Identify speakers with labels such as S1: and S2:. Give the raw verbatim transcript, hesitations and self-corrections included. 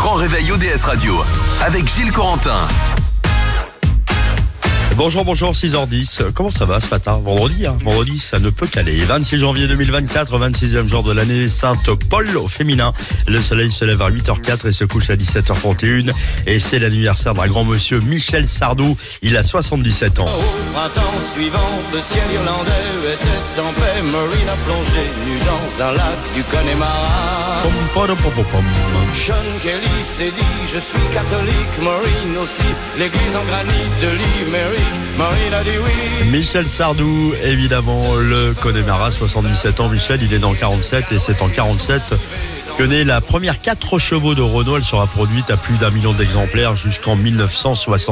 S1: grand réveil O D S Radio avec Gilles Corentin.
S2: Bonjour, bonjour, six heures dix. Comment ça va ce matin? Vendredi, hein Vendredi, ça ne peut qu'aller. vingt-six janvier deux mille vingt-quatre, vingt-sixième jour de l'année, Sainte-Paul au féminin. Le soleil se lève à huit heures quatre et se couche à dix-sept heures trente et une. Et c'est l'anniversaire d'un grand monsieur, Michel Sardou. Il a soixante-dix-sept ans.
S3: Au printemps suivant, le ciel irlandais était en paix. Maureen a plongé nue dans un lac du Connemara.
S2: Pom, pom, pom, pom, pom.
S3: Sean Kelly s'est dit, je suis catholique. Maureen aussi, l'église en granit de Limerick. Maureen a dit oui.
S2: Michel Sardou, évidemment, le Connemara, soixante-dix-sept ans. Michel, il est dans quarante-sept et c'est en quarante-sept que naît la première quatre chevaux de Renault. Elle sera produite à plus d'un million d'exemplaires jusqu'en mille neuf cent soixante.